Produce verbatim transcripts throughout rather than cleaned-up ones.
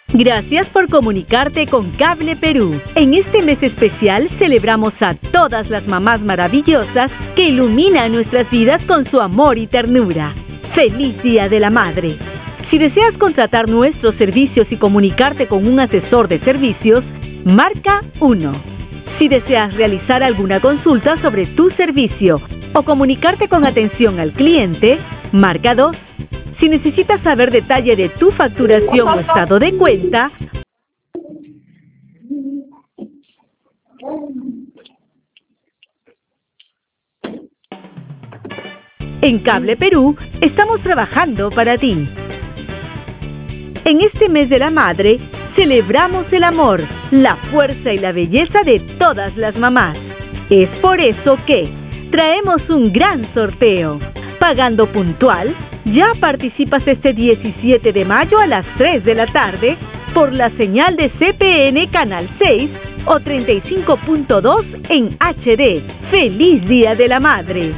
Gracias por comunicarte con Cable Perú. En este mes especial celebramos a todas las mamás maravillosas que iluminan nuestras vidas con su amor y ternura. ¡Feliz Día de la Madre! Si deseas contratar nuestros servicios y comunicarte con un asesor de servicios, marca uno. Si deseas realizar alguna consulta sobre tu servicio o comunicarte con atención al cliente, marca dos. Si necesitas saber detalle de tu facturación o estado de cuenta, en Cable Perú estamos trabajando para ti. En este mes de la madre, celebramos el amor, la fuerza y la belleza de todas las mamás. Es por eso que traemos un gran sorteo. Pagando puntual, ya participas este diecisiete de mayo a las tres de la tarde por la señal de C P N Canal seis o treinta y cinco punto dos en H D. ¡Feliz Día de la Madre!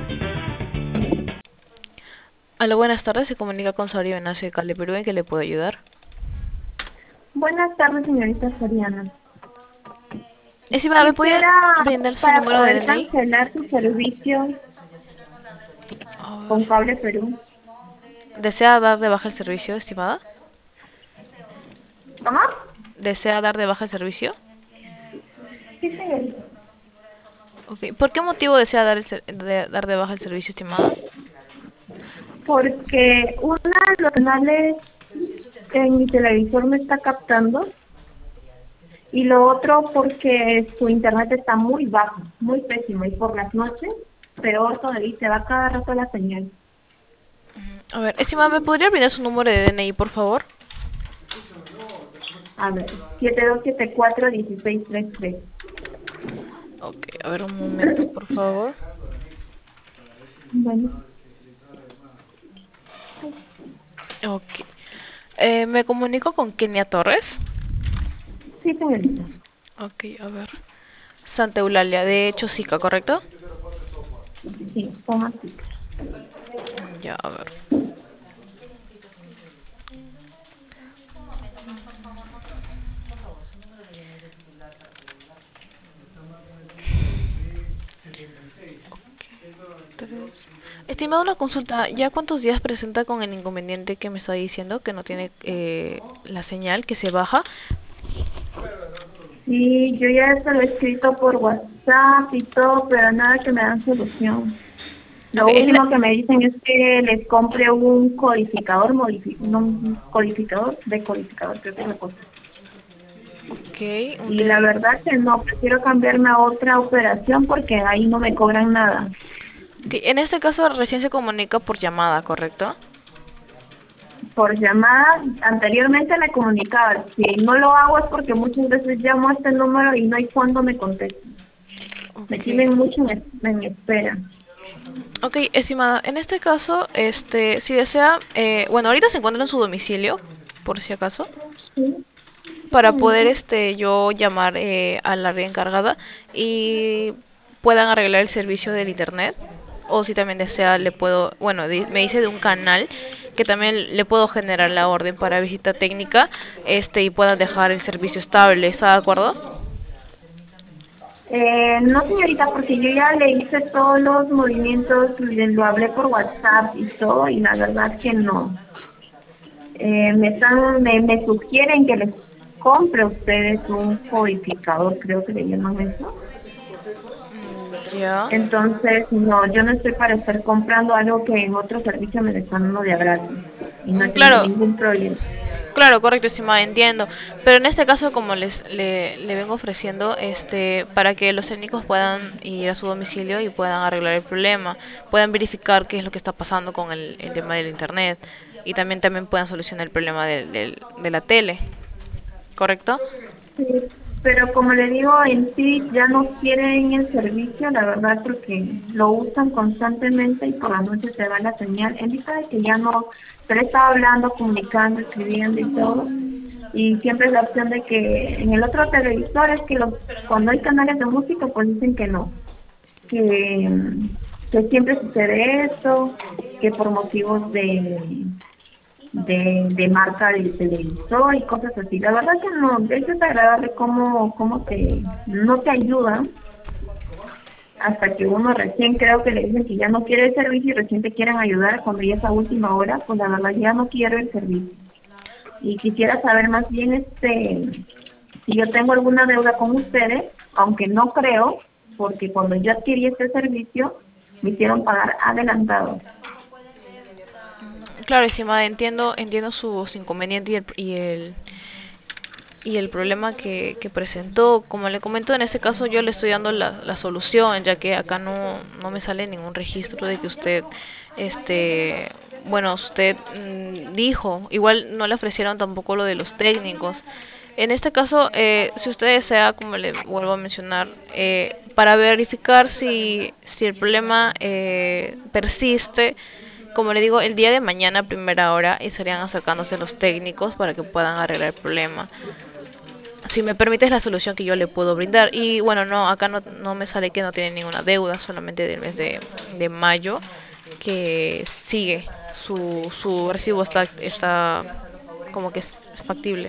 Hola, buenas tardes. Se comunica con Sabrina Ignacio de Cable Perú. ¿En qué le puedo ayudar? Buenas tardes, señorita Soriana. Estimada, ¿me puede brindar su número de D N I? Para poder cancelar su servicio con Cable Perú. ¿Desea dar de baja el servicio, estimada? ¿Cómo? ¿Desea dar de baja el servicio? Sí, señorita. Okay. ¿Por qué motivo desea dar, el ser de, dar de baja el servicio, estimada? Porque una de los canales en mi televisor me está captando y lo otro porque su internet está muy bajo, muy pésimo, y por las noches peor todavía, se va cada rato la señal. A ver, estimada, ¿me podría brindar su número de D N I, por favor? A ver, siete dos siete cuatro uno seis tres tres. Ok, a ver, un momento, por favor. Bueno. Ok. Eh, ¿Me comunico con Kenia Torres? Sí, señorita. Ok, a ver. Santa Eulalia, de Chosica, ¿correcto? Sí, toma así. Ya, a ver. Estimado, una consulta, ¿ya cuántos días presenta con el inconveniente que me está diciendo que no tiene eh, la señal, que se baja? Sí, yo ya se lo he escrito por WhatsApp y todo, pero nada que me dan solución. Lo Okay, último la... que me dicen es que les compre un codificador, modifi no, un codificador, decodificador, creo que es la cosa. Okay, un Y la verdad que no, prefiero cambiarme a otra operación porque ahí no me cobran nada. Okay, en este caso recién se comunica por llamada, ¿correcto? Por llamada, anteriormente me comunicaba. Si no lo hago es porque muchas veces llamo a este número y no hay cuándo me contesten. Okay. Me tienen mucho en, en espera. Ok, estimada, en este caso, este, si desea, eh, bueno, ahorita se encuentra en su domicilio, por si acaso, Sí, para poder, este, yo llamar eh, a la área encargada y puedan arreglar el servicio del internet, o si también desea, le puedo, bueno, di- me dice de un canal que también le puedo generar la orden para visita técnica, este, y puedan dejar el servicio estable, ¿está de acuerdo? Eh, no, señorita, porque yo ya le hice todos los movimientos, le- lo hablé por WhatsApp y todo, y la verdad que no. Eh, me están, me, me sugieren que les compre a ustedes un codificador, creo que le llaman eso. Ya. Entonces, no, yo no estoy para estar comprando algo que en otro servicio me lo están dando de a gratis y no Mm, he tenido claro. ningún problema. Claro, correcto, estimada, entiendo. Pero en este caso, como les le, le vengo ofreciendo, este, para que los técnicos puedan ir a su domicilio y puedan arreglar el problema, puedan verificar qué es lo que está pasando con el, el tema del internet y también también puedan solucionar el problema del, del- de la tele, ¿correcto? Sí, pero como le digo, en sí ya no quieren el servicio, la verdad, porque lo usan constantemente y por la noche se va la señal. En vista de que ya no, se le estaba hablando, comunicando, escribiendo y todo, y siempre es la opción de que en el otro televisor es que los, cuando hay canales de música, pues dicen que no, que, que siempre sucede esto, que por motivos de de, de marca del televisor y cosas así. La verdad que no, es desagradable cómo, cómo te, no te ayudan hasta que uno recién creo que le dicen que ya no quiere el servicio y recién te quieren ayudar cuando ya es a última hora, pues la verdad ya no quiero el servicio. Y quisiera saber más bien este si yo tengo alguna deuda con ustedes, aunque no creo, porque cuando yo adquirí este servicio me hicieron pagar adelantado. Claro, estimada, entiendo, entiendo sus inconvenientes y el, y el, y el problema que, que presentó. Como le comento, en este caso yo le estoy dando la, la solución, ya que acá no, no me sale ningún registro de que usted, este, bueno, usted mmm, dijo, igual no le ofrecieron tampoco lo de los técnicos. En este caso, eh, si usted desea, como le vuelvo a mencionar, eh, para verificar si, si el problema eh, persiste, como le digo, el día de mañana a primera hora estarían acercándose los técnicos para que puedan arreglar el problema. Si me permite, es la solución que yo le puedo brindar. Y bueno, no, acá no, no me sale que no tiene ninguna deuda, solamente del mes de, de mayo, que sigue, su, su recibo está, está como que es factible.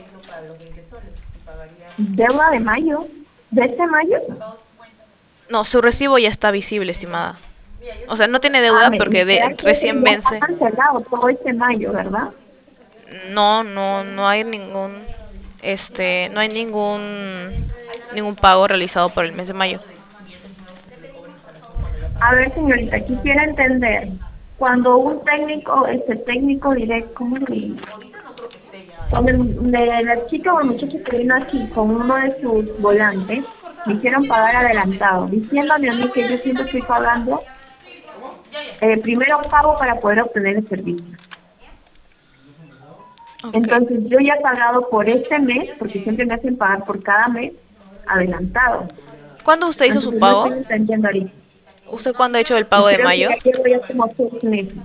¿Deuda de mayo? ¿De este mayo? No, su recibo ya está visible, estimada. O sea, no tiene Ah, deuda me, porque ¿será de, que recién ya está vence. cancelado todo este mayo, verdad? No, no, no hay ningún, este, no hay ningún, ningún pago realizado por el mes de mayo. A ver, señorita, quisiera entender, cuando un técnico, este técnico directo, ¿cómo le digo? Cuando el- de la chica o el muchacho que vino aquí con uno de sus volantes, me hicieron pagar adelantado, diciéndome a mí que yo siempre estoy pagando, eh, primero pago para poder obtener el servicio. Okay. Entonces yo ya he pagado por este mes, porque siempre me hacen pagar por cada mes adelantado. ¿Cuándo usted hizo su Entonces no pago? estoy entendiendo ahorita. ¿Usted cuándo ha hecho el Y pago de creo que mayo? ya llevo ya como seis meses.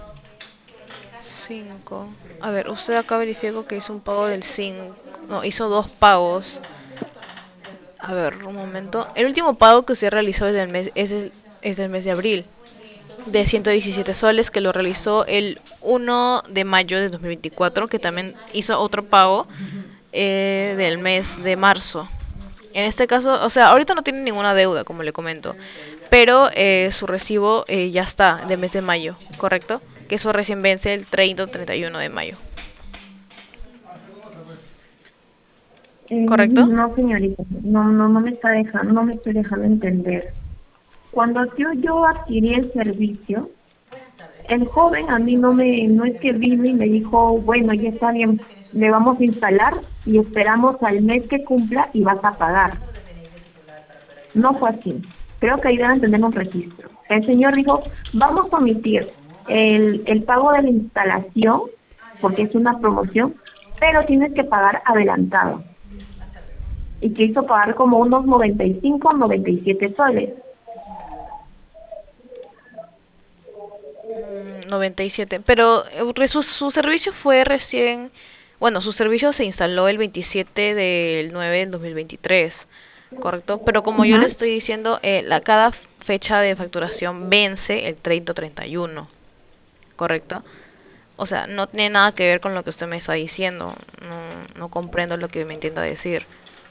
Cinco. A ver, usted acá verificó que hizo un pago del cinco. No, hizo dos pagos. A ver, un momento. El último pago que usted realizó es del mes, es, el- es del mes de abril, de ciento diecisiete soles, que lo realizó el uno de mayo de dos mil veinticuatro, que también hizo otro pago eh, del mes de marzo. En este caso, o sea, ahorita no tiene ninguna deuda, como le comento, pero eh, su recibo eh, ya está del mes de mayo, ¿correcto? Que eso recién vence el treinta o treinta y uno de mayo, Eh, ¿correcto? no, señorita, no, no, no me está dejando, no me estoy dejando entender. Cuando yo, yo adquirí el servicio, el joven a mí no me, no es que vino y me dijo, bueno, ya está bien, le vamos a instalar y esperamos al mes que cumpla y vas a pagar. No fue así. Creo que ahí deben tener un registro. El señor dijo, vamos a omitir el, el pago de la instalación, porque es una promoción, pero tienes que pagar adelantado. Y que hizo pagar como unos noventa y cinco o noventa y siete soles. Mm, noventa y siete. Pero eh, su, su servicio fue recién, bueno, su servicio se instaló el veintisiete del nueve del dos mil veintitrés, ¿correcto? Pero como yo le Ujú. estoy diciendo, eh, la, cada fecha de facturación vence el treinta o treinta y uno, ¿correcto? O sea, no tiene nada que ver con lo que usted me está diciendo. No, no comprendo lo que me intenta decir.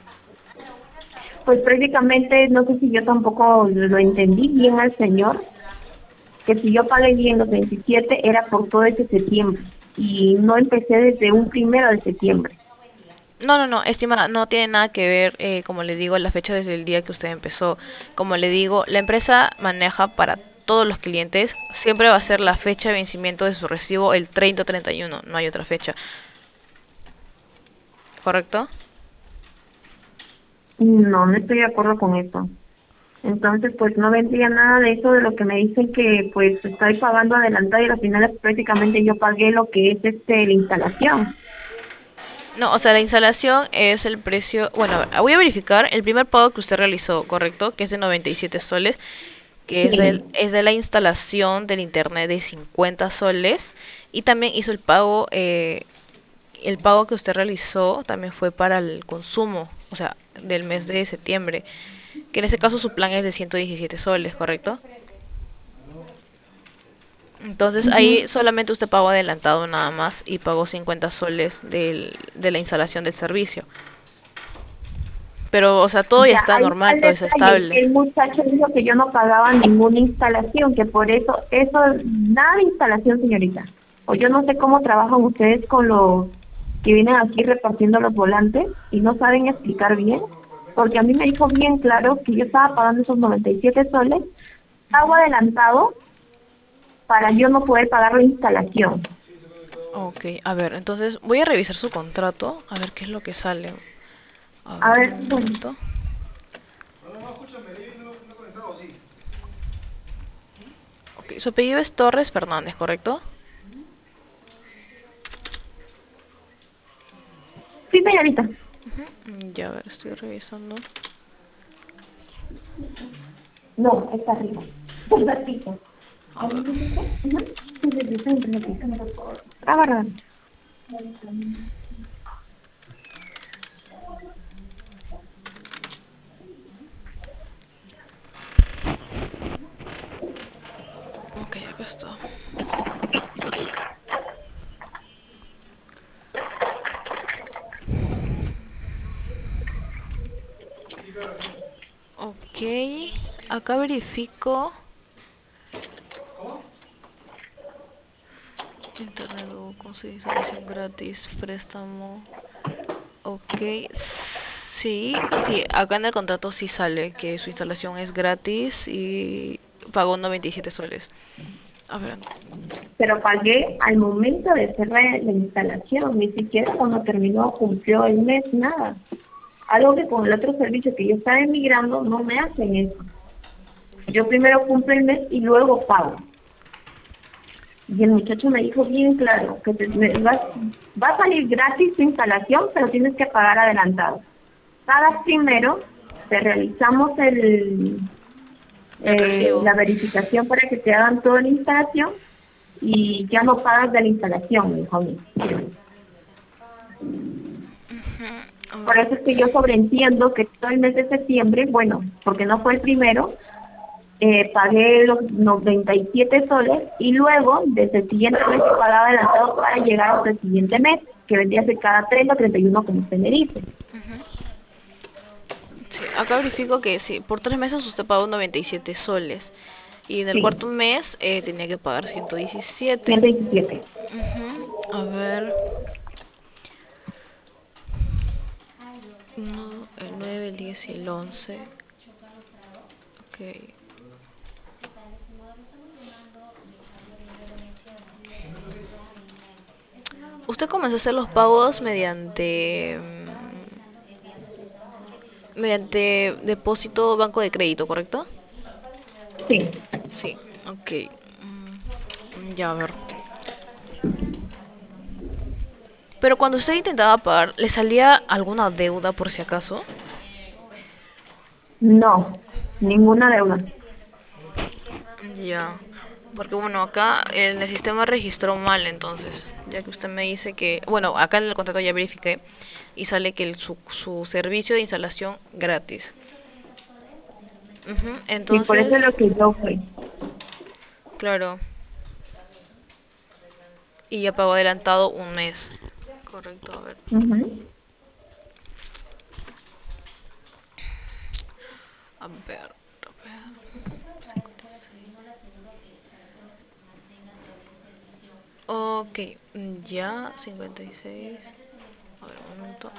Pues prácticamente, no sé si yo tampoco lo entendí bien al señor, que si yo pagué bien los veintisiete era por todo ese septiembre y no empecé desde un primero de septiembre. No, no, no, estimada, no tiene nada que ver, eh, como le digo, la fecha desde el día que usted empezó. Como le digo, la empresa maneja para todos los clientes, siempre va a ser la fecha de vencimiento de su recibo el treinta o treinta y uno, no hay otra fecha, ¿correcto? No, no estoy de acuerdo con eso. Entonces, pues no vendría nada de eso de lo que me dicen que pues estoy pagando adelantado y al final prácticamente yo pagué lo que es este la instalación. No, o sea, la instalación es el precio, bueno, a ver, voy a verificar el primer pago que usted realizó, ¿correcto? Que es de noventa y siete soles, que es del, Sí. es de la instalación del internet de cincuenta soles, y también hizo el pago, eh, el pago que usted realizó también fue para el consumo, o sea, del mes de septiembre, que en ese caso su plan es de ciento diecisiete soles, ¿correcto? Entonces Ujú. ahí solamente usted pagó adelantado nada más y pagó cincuenta soles del, de la instalación del servicio. Pero, o sea, todo ya Ya, está ahí está normal, el todo está detalle, estable. que el muchacho dijo que yo no pagaba ninguna instalación, que por eso, eso, nada de instalación, señorita. O yo no sé cómo trabajan ustedes con los que vienen aquí repartiendo los volantes y no saben explicar bien, porque a mí me dijo bien claro que yo estaba pagando esos noventa y siete soles, pago adelantado para yo no poder pagar la instalación. Ok, a ver, entonces voy a revisar su contrato, a ver qué es lo que sale. A A ver, ver, un bueno, momento. Ok, su apellido es Torres Fernández, ¿correcto? sí, señorita. Mm, Ya, a ver, estoy revisando. No, está arriba. Un ratito. A ver. Ujú. Sí, sí, sí, está en el ratito. Ah, verdad. Ok, acá está. Ok, acá verifico. Internet o con su instalación gratis, préstamo. Ok, sí, sí, acá en el contrato sí sale que su instalación es gratis y pagó noventa y siete soles. A ver, Pero pagué al momento de hacer la, la instalación, ni siquiera cuando terminó cumplió el mes, nada. Algo que con el otro servicio que yo estaba emigrando no me hacen eso. Yo primero cumplo el mes y luego pago. Y el muchacho me dijo bien claro que te, me, va, va a salir gratis tu instalación, pero tienes que pagar adelantado. Pagas primero, te realizamos el, el eh, recibo. la verificación para que te hagan toda la instalación y ya no pagas de la instalación, me dijo a mí. A Por ver, eso es que yo sobreentiendo que todo el mes de septiembre, bueno, porque no fue el primero, eh, pagué los noventa y siete soles y luego desde el siguiente mes pagaba adelantado para llegar hasta el siguiente mes, que vendría a ser cada treinta o treinta y uno como usted me dice. sí, acá verifico que sí, por tres meses usted pagó noventa y siete soles. Y en el Sí, cuarto mes eh, tenía que pagar ciento diecisiete. ciento diecisiete. Ujú, a ver. No, el nueve, el diez y el once. Ok. Usted comenzó a hacer los pagos mediante mm, mediante depósito banco de crédito, ¿correcto? Sí. Sí, ok. Mm, ya, a ver. Pero cuando usted intentaba pagar, ¿le salía alguna deuda por si acaso? No, ninguna deuda. Ya. Porque bueno, acá en el sistema registró mal entonces, ya que usted me dice que, bueno, acá en el contrato ya verifiqué y sale que el, su, su servicio de instalación gratis. Ujú, Sí, por eso es lo entonces, que yo fui. claro, y ya pagó adelantado un mes. Correcto, a ver. Ujú. A ver, a ver. Ok, ya, cincuenta y seis. A ver, un momento.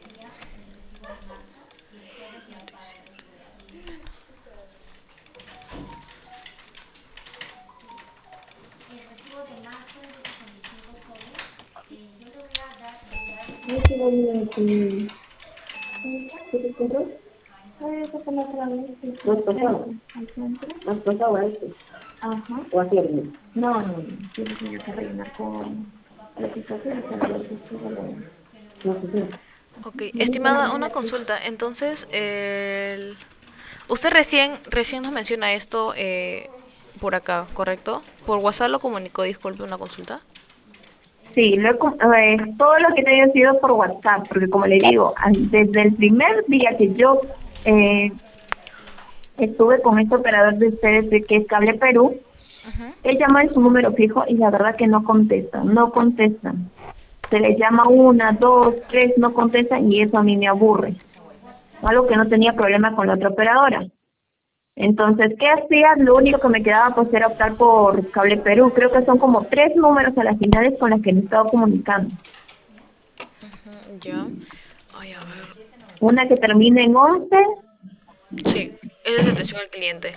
No te voy a decir. ¿Qué te encontró? Ay, esa fue la otra vez. ¿Nos pasaba? ¿Al centro? ¿Nos pasaba este? Ajá. ¿O así el mismo? No, no, no. Tienes que rellenar con la aplicación para ver si estuvo la... No sé si. Ok, estimada, una consulta. Entonces, el... usted recién, recién nos menciona esto eh, por acá, ¿correcto? Por WhatsApp lo comunicó, disculpe, una consulta. Sí, lo he com- eh, todo lo que te haya sido por WhatsApp, porque como le digo, an- desde el primer día que yo eh, estuve con este operador de ustedes, de que es Cable Perú, Ujú. Él llama en su número fijo y la verdad que no contestan, no contestan. Se les llama una, dos, tres, no contestan y eso a mí me aburre. Algo que no tenía problema con la otra operadora. Entonces, ¿qué hacía? Lo único que me quedaba pues era optar por Cable Perú. Creo que son como tres números a las finales con las que me he estado comunicando. Ujú, ya. Ay, a ver. Una que termina en once. Sí, esa es atención al cliente.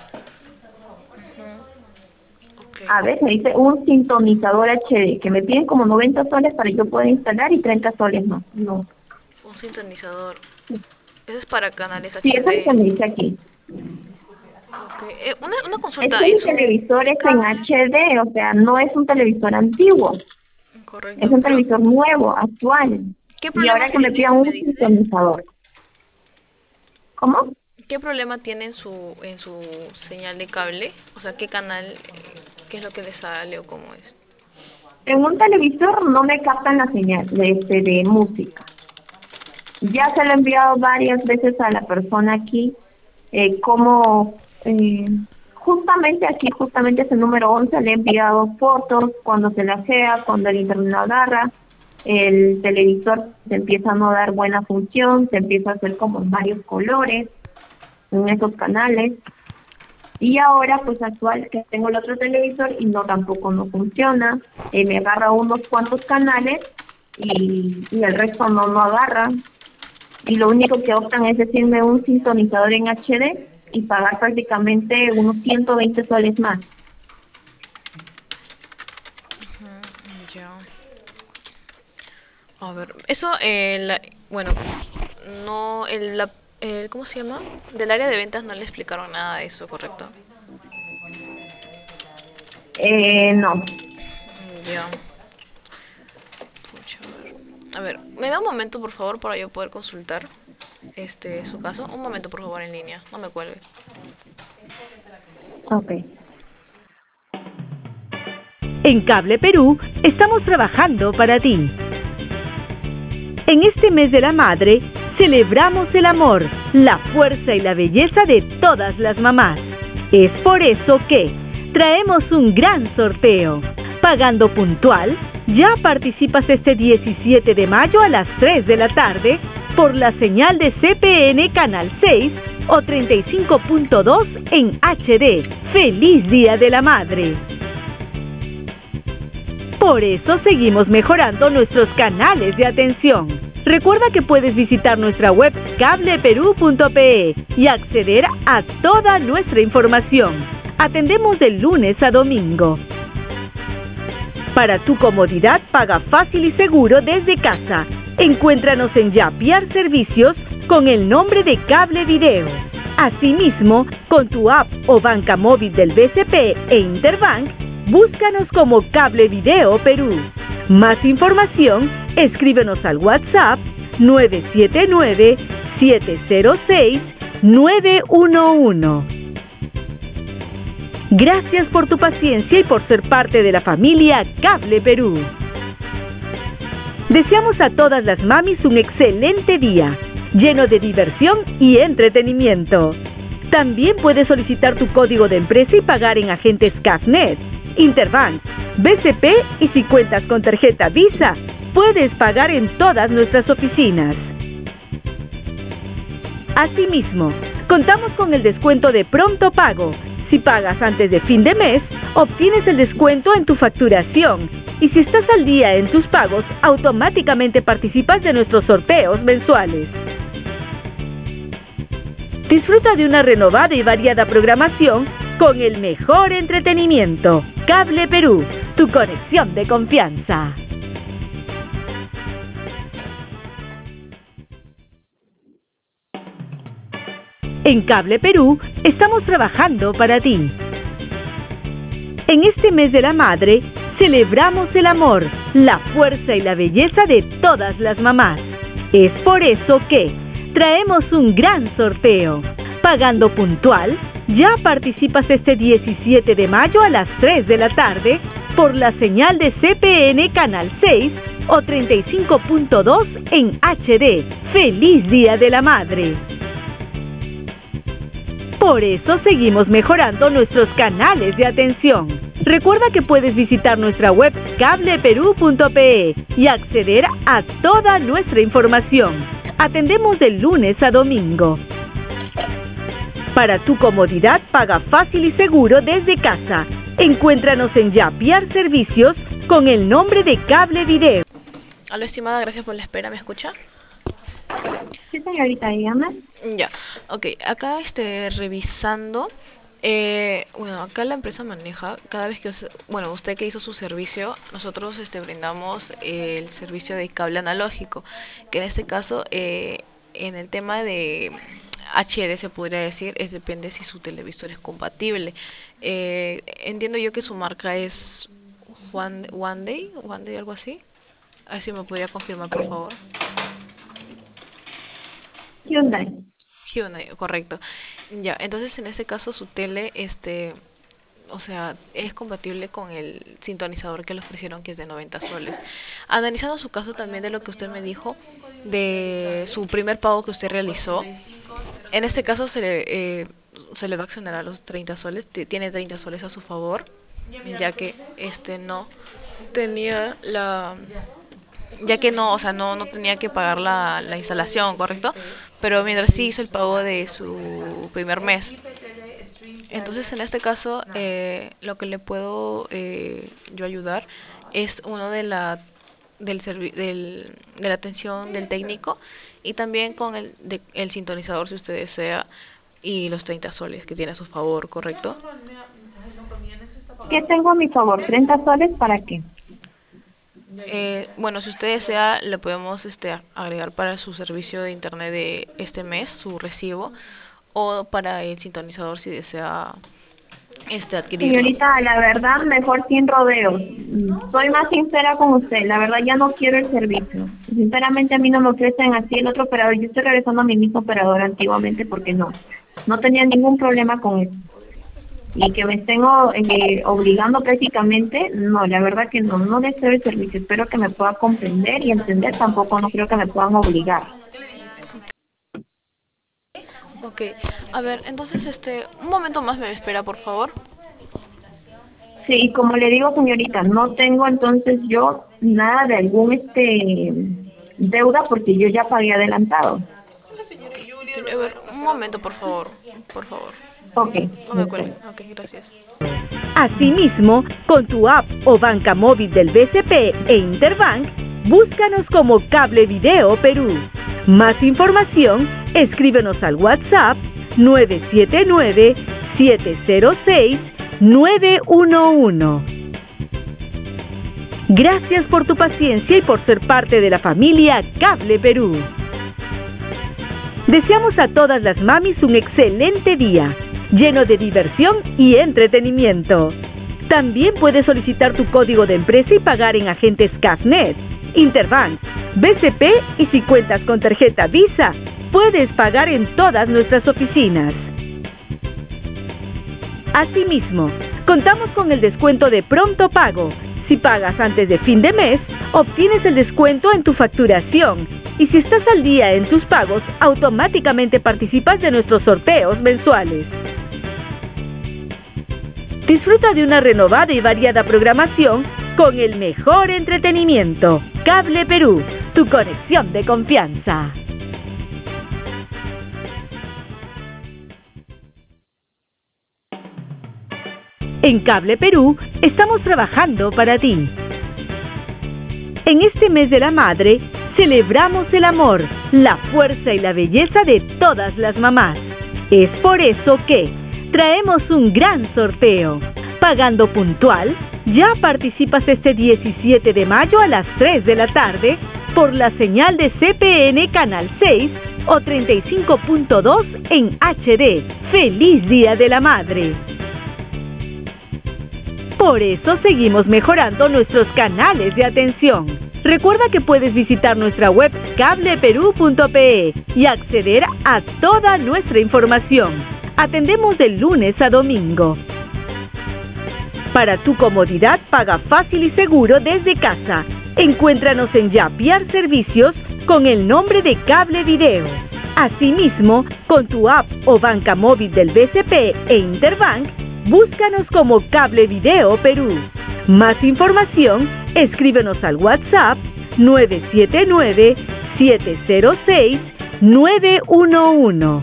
Ujú. Ok. A ver, me dice un sintonizador H D, que me piden como noventa soles para que yo pueda instalar y treinta soles más. No. Un sintonizador. Eso es para canales Sí, eso es lo que H D. me dice aquí. Ok. Eh, una, una Es consulta que en mi su televisor es en cable. H D, o sea, no es un televisor antiguo. Es Correcto. un Pero, televisor nuevo, actual. ¿qué Y problema ahora que me tiene, pidan me un dice? sintonizador. ¿Cómo? ¿Qué problema tiene en su, en su señal de cable? O sea, ¿qué canal, eh, qué es lo que le sale o cómo es? En un televisor no me captan la señal de, este, de música. Ya se lo he enviado varias veces a la persona aquí, eh, como eh, justamente aquí, justamente ese número once, le he enviado fotos cuando se lajea, cuando el internet no agarra, el televisor se empieza a no dar buena función, se empieza a hacer como en varios colores en esos canales. Y ahora, pues actual, que tengo el otro televisor y no, tampoco no funciona, eh, me agarra unos cuantos canales y, y el resto no, no agarra. Y lo único que optan es decirme un sintonizador en H D y pagar prácticamente unos ciento veinte soles más. Ujú, ya. A ver, eso, eh, la- bueno, no, el, la, el- ¿cómo se llama? Del área de ventas no le explicaron nada de eso, ¿correcto? Eh, no. Mm, ya. Pucha, a ver. A ver, ¿me da un momento, por favor, para yo poder consultar este su caso? Un momento, por favor, en línea. No me cuelgue. Ok. En Cable Perú estamos trabajando para ti. En este mes de la madre, celebramos el amor, la fuerza y la belleza de todas las mamás. Es por eso que traemos un gran sorteo. Pagando puntual, ya participas este diecisiete de mayo a las tres de la tarde por la señal de C P N Canal seis o treinta y cinco punto dos en H D. ¡Feliz Día de la Madre! Por eso seguimos mejorando nuestros canales de atención. Recuerda que puedes visitar nuestra web cable perú punto pe y acceder a toda nuestra información. Atendemos de lunes a domingo. Para tu comodidad, paga fácil y seguro desde casa. Encuéntranos en Yapiar Servicios con el nombre de Cable Video. Asimismo, con tu app o banca móvil del B C P e Interbank, búscanos como Cable Video Perú. Más información, escríbenos al WhatsApp nueve siete nueve, siete cero seis, nueve uno uno. Gracias por tu paciencia y por ser parte de la familia Cable Perú. Deseamos a todas las mamis un excelente día, lleno de diversión y entretenimiento. También puedes solicitar tu código de empresa y pagar en agentes Cafnet, Interbank, B C P y si cuentas con tarjeta Visa, puedes pagar en todas nuestras oficinas. Asimismo, contamos con el descuento de pronto pago. Si pagas antes de fin de mes, obtienes el descuento en tu facturación. Y si estás al día en tus pagos, automáticamente participas de nuestros sorteos mensuales. Disfruta de una renovada y variada programación con el mejor entretenimiento. Cable Perú, tu conexión de confianza. En Cable Perú estamos trabajando para ti. En este mes de la madre, celebramos el amor, la fuerza y la belleza de todas las mamás. Es por eso que traemos un gran sorteo. Pagando puntual, ya participas este diecisiete de mayo a las tres de la tarde por la señal de C P N Canal seis o treinta y cinco punto dos en H D. ¡Feliz Día de la Madre! Por eso seguimos mejorando nuestros canales de atención. Recuerda que puedes visitar nuestra web cable perú punto pe y acceder a toda nuestra información. Atendemos de lunes a domingo. Para tu comodidad, paga fácil y seguro desde casa. Encuéntranos en Yapiar Servicios con el nombre de Cable Video. Aló, estimada, gracias por la espera. ¿Me escucha? Sí, señorita, dígame. Ya, ok. Acá este, revisando... Eh, bueno, acá la empresa maneja, cada vez que, bueno, usted que hizo su servicio, nosotros este, brindamos eh, el servicio de cable analógico, que en este caso, eh, en el tema de H D se podría decir, es depende si su televisor es compatible. Eh, entiendo yo que su marca es One, One Day, One Day, algo así. A ver si me podría confirmar, por favor. Hyundai. Hyundai, correcto. Ya, entonces en este caso su tele, este, o sea, es compatible con el sintonizador que le ofrecieron, que es de noventa soles. Analizando su caso también de lo que usted me dijo, de su primer pago que usted realizó, en este caso se le, eh, se le va a exonerar los treinta soles, tiene treinta soles a su favor, ya que este no tenía la... ya que no, o sea, no, no tenía que pagar la, la instalación, ¿correcto? Pero mientras sí hizo el pago de su primer mes. Entonces, en este caso, eh, lo que le puedo eh, yo ayudar es uno de la del, servi del de la atención del técnico y también con el, de, el sintonizador, si usted desea, y los treinta soles que tiene a su favor, ¿correcto? ¿Qué tengo a mi favor? ¿treinta soles para qué? Eh, bueno, si usted desea, le podemos este, agregar para su servicio de internet de este mes, su recibo, o para el sintonizador si desea este, adquirirlo. Señorita, la verdad, mejor sin rodeos. Soy más sincera con usted, la verdad ya no quiero el servicio. Sinceramente a mí no me ofrecen así el otro operador. Yo estoy regresando a mi mismo operador antiguamente porque no, no tenía ningún problema con eso. Y que me estén eh, obligando prácticamente, no, la verdad que no, no deseo el servicio. Espero que me pueda comprender y entender, tampoco no creo que me puedan obligar. Ok, a ver, entonces, este, un momento más me espera, por favor. Sí, y como le digo, señorita, no tengo entonces yo nada de algún este deuda porque yo ya pagué adelantado. A ver, un momento, por favor, por favor. Ok. No me cuelgue. Ok, gracias. Asimismo, con tu app o banca móvil del B C P e Interbank, búscanos como Cable Video Perú. Más información, escríbenos al WhatsApp nueve siete nueve, siete cero seis, nueve uno uno. Gracias por tu paciencia y por ser parte de la familia Cable Perú. Deseamos a todas las mamis un excelente día, lleno de diversión y entretenimiento. También puedes solicitar tu código de empresa y pagar en agentes Cafnet, Interbank, B C P y si cuentas con tarjeta Visa, puedes pagar en todas nuestras oficinas. Asimismo, contamos con el descuento de pronto pago. Si pagas antes de fin de mes, obtienes el descuento en tu facturación. Y si estás al día en tus pagos, automáticamente participas de nuestros sorteos mensuales. Disfruta de una renovada y variada programación con el mejor entretenimiento. Cable Perú, tu conexión de confianza. En Cable Perú estamos trabajando para ti. En este mes de la madre, celebramos el amor, la fuerza y la belleza de todas las mamás. Es por eso que traemos un gran sorteo. Pagando puntual, ya participas este diecisiete de mayo a las tres de la tarde por la señal de C P N Canal seis o treinta y cinco punto dos en H D. ¡Feliz Día de la Madre! Por eso seguimos mejorando nuestros canales de atención. Recuerda que puedes visitar nuestra web cable perú punto pe y acceder a toda nuestra información. Atendemos de lunes a domingo. Para tu comodidad, paga fácil y seguro desde casa. Encuéntranos en Yapiar Servicios con el nombre de Cable Video. Asimismo, con tu app o banca móvil del B C P e Interbank, Búscanos como Cable Video Perú. Más información, escríbenos al WhatsApp nueve siete nueve, siete cero seis, nueve uno uno.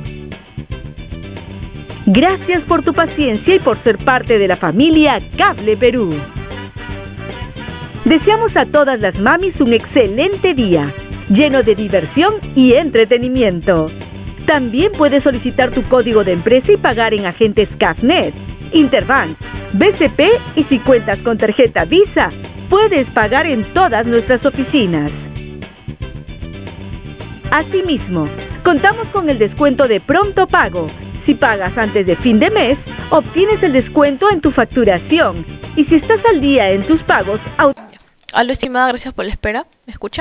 Gracias por tu paciencia y por ser parte de la familia Cable Perú. Deseamos a todas las mamis un excelente día, lleno de diversión y entretenimiento. También puedes solicitar tu código de empresa y pagar en agentes Cafnet, Interbank, B C P y si cuentas con tarjeta Visa, puedes pagar en todas nuestras oficinas. Asimismo, contamos con el descuento de pronto pago. Si pagas antes de fin de mes, obtienes el descuento en tu facturación. Y si estás al día en tus pagos... Aló, estimada, gracias por la espera. ¿Me escucha?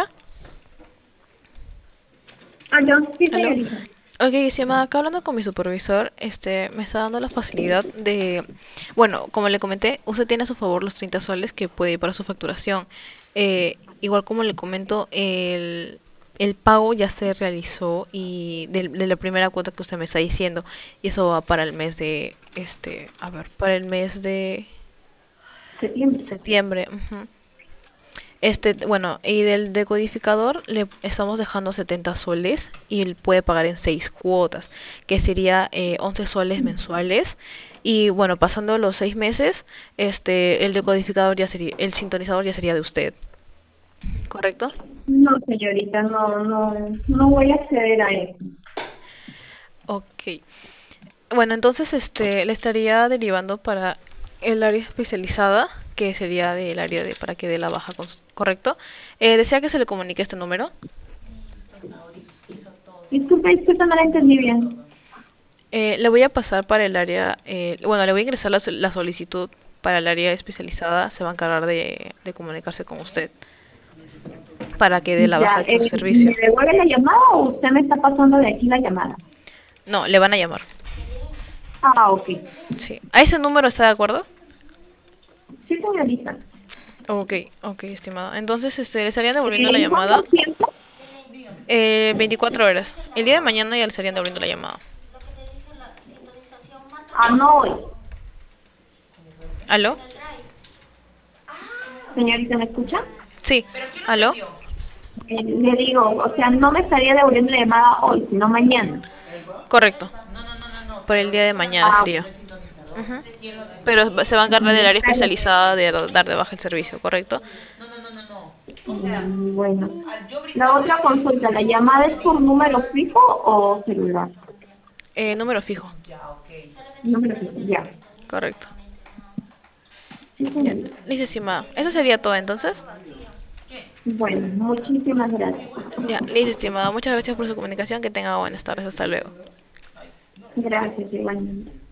Aló, sí, ¿Aló? señorita. Ok, estimada, acá hablando con mi supervisor, este, me está dando la facilidad de... Bueno, como le comenté, usted tiene a su favor los treinta soles que puede ir para su facturación. Eh, igual como le comento, el... El pago ya se realizó y de, de la primera cuota que usted me está diciendo, y eso va para el mes de este, a ver, para el mes de Septiembre. septiembre. Ujú. Este, bueno, y del decodificador le estamos dejando setenta soles y él puede pagar en seis cuotas, que sería eh, once soles mensuales. Y bueno, pasando los seis meses, este, el decodificador ya sería, el sintonizador ya sería de usted, ¿correcto? No, señorita, no, no, no voy a acceder a eso. Ok. Bueno, entonces este le estaría derivando para el área especializada, que sería del área de para que dé la baja, con- ¿correcto? Eh, ¿desea que se le comunique este número? Disculpe, disculpe, no la entendí bien. Eh, le voy a pasar para el área, eh, bueno, le voy a ingresar la, sol- la solicitud para el área especializada, se va a encargar de, de comunicarse con usted para que dé la Ya, baja de eh, su servicio. ¿me devuelve la llamada o usted me está pasando de aquí la llamada? No, le van a llamar. Ah, ok. Sí. ¿A ese número está de acuerdo? Sí, señorita. Ok, ok, estimado. Entonces, este, le estarían devolviendo la ¿En llamada. cuánto tiempo? Eh, veinticuatro horas. El día de mañana ya le estarían devolviendo la llamada. Ah, no hoy. ¿Aló? Señorita, ¿me escucha? Sí. ¿Aló? Eh, le digo, o sea, no me estaría devolviendo la llamada hoy, sino mañana. Correcto. Por el día de mañana Ah, sería. Ujú. Pero se va a encargar del área está bien. especializada de dar de baja el servicio, ¿correcto? Mm, Bueno, la otra consulta, ¿la llamada es por número fijo o celular? Eh, número fijo. Número fijo, ya. Correcto. Sí, Ya. señorita. Listo, estimado. Eso sería todo entonces. Bueno, muchísimas gracias. Ya, listo, estimado. Muchas gracias por su comunicación. Que tenga buenas tardes. Hasta luego. Gracias, igualmente.